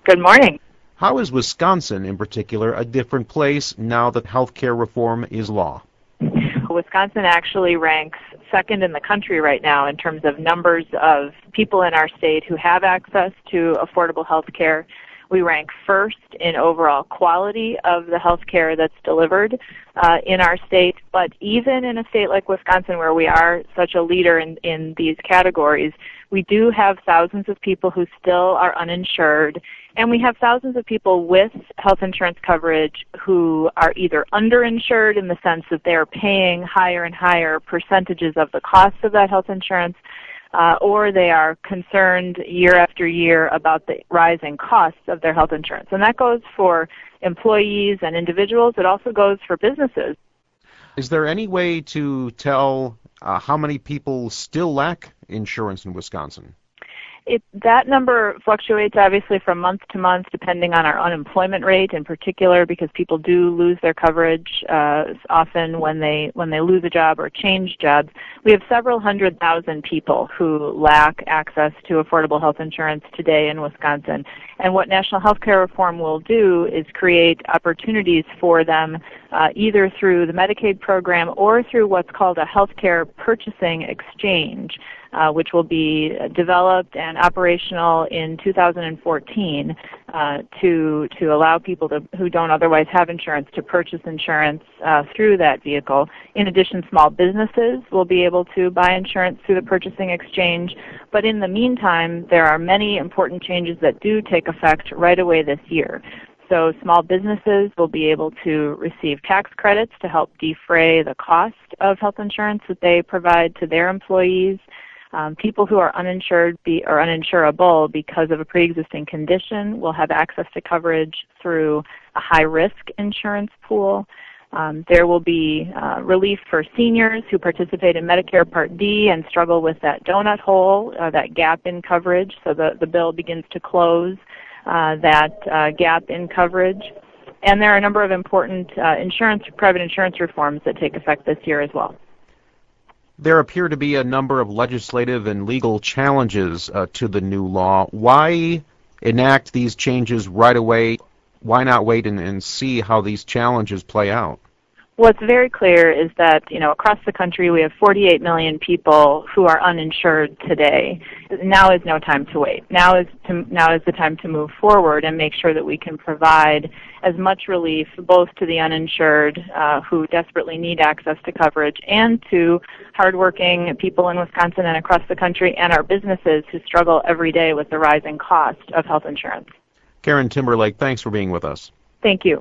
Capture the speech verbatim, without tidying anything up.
Good morning. How is Wisconsin, in particular, a different place now that healthcare reform is law? Wisconsin actually ranks second in the country right now in terms of numbers of people in our state who have access to affordable health care. We rank first in overall quality of the health care that's delivered uh, in our state. But even in a state like Wisconsin, where we are such a leader in, in these categories, we do have thousands of people who still are uninsured, and we have thousands of people with health insurance coverage who are either underinsured in the sense that they're paying higher and higher percentages of the cost of that health insurance, uh, or they are concerned year after year about the rising costs of their health insurance. And that goes for employees and individuals. It also goes for businesses. Is there any way to tell uh, how many people still lack insurance in Wisconsin? It, that number fluctuates obviously from month to month depending on our unemployment rate in particular, because people do lose their coverage uh, often when they when they lose a job or change jobs. We have several hundred thousand people who lack access to affordable health insurance today in Wisconsin. And what National Healthcare Reform will do is create opportunities for them uh, either through the Medicaid program or through what's called a healthcare purchasing exchange, Uh, which will be developed and operational in two thousand fourteen uh, to to allow people to, who don't otherwise have insurance to purchase insurance uh, through that vehicle. In addition, small businesses will be able to buy insurance through the purchasing exchange. But in the meantime, there are many important changes that do take effect right away this year. So small businesses will be able to receive tax credits to help defray the cost of health insurance that they provide to their employees. Um, people who are uninsured be, or uninsurable because of a pre-existing condition will have access to coverage through a high-risk insurance pool. Um, there will be uh, relief for seniors who participate in Medicare Part D and struggle with that donut hole, uh, that gap in coverage. So the, the bill begins to close uh, that uh, gap in coverage. And there are a number of important uh, insurance, private insurance reforms that take effect this year as well. There appear to be a number of legislative and legal challenges uh, to the new law. Why enact these changes right away? Why not wait and, and see how these challenges play out? What's very clear is that, you know, across the country we have forty-eight million people who are uninsured today. Now is no time to wait. Now is to, now is the time to move forward and make sure that we can provide as much relief both to the uninsured uh, who desperately need access to coverage and to hardworking people in Wisconsin and across the country and our businesses who struggle every day with the rising cost of health insurance. Karen Timberlake, thanks for being with us. Thank you.